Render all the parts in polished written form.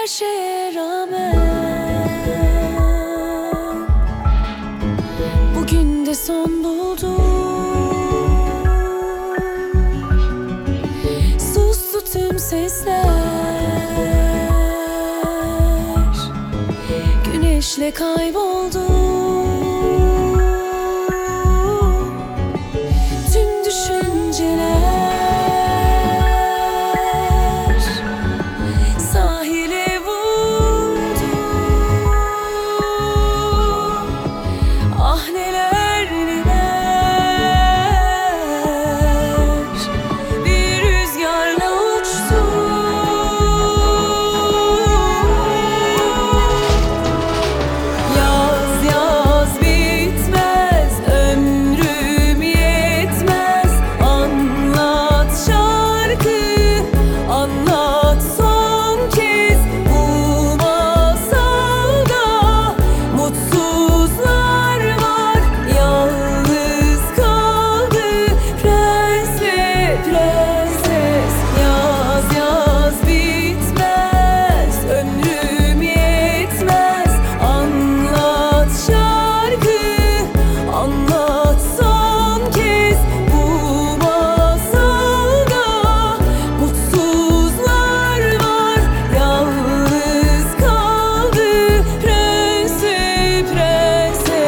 Her şeye rağmen bugün de son buldu. Sustu tüm sesler, güneşle kayboldu. Tüm düşünceler sahile vurdu. Ah neler neler bir rüzgarla uçtu. Yaz yaz bitmez, ömrüm yetmez. Anlat şarkı, anlat son kez. Bu masalda mutsuzlar var, yalnız kaldı prens ve prenses. Yaz yaz bitmez, ömrüm yetmez. Anlat şarkı, anlat son kez. Bu masalda mutsuzlar var, yalnız kaldı prens ve prenses.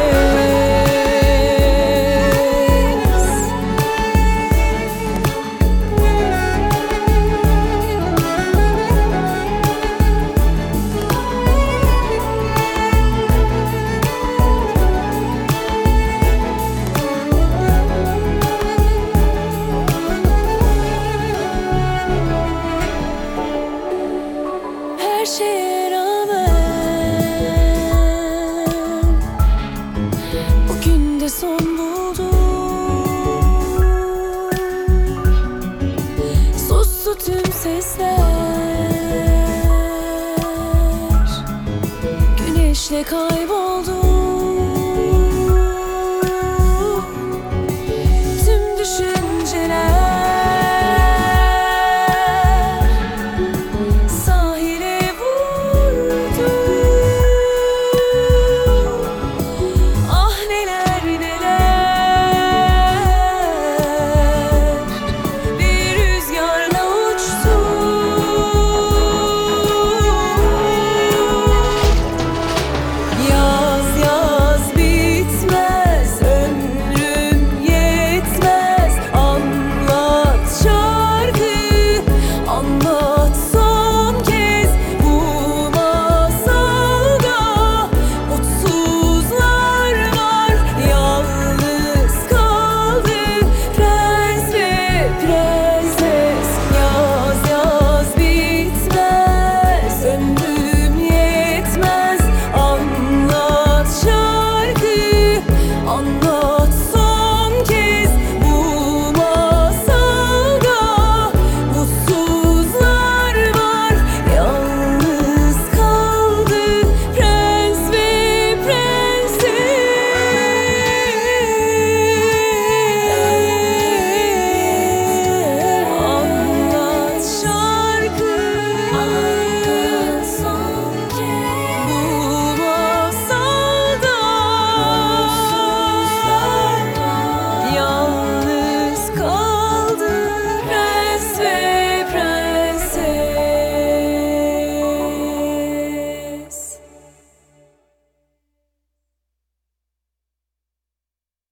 Her şeye rağmen bugün de son buldu. Sustu tüm sesler, güneşle kayboldu.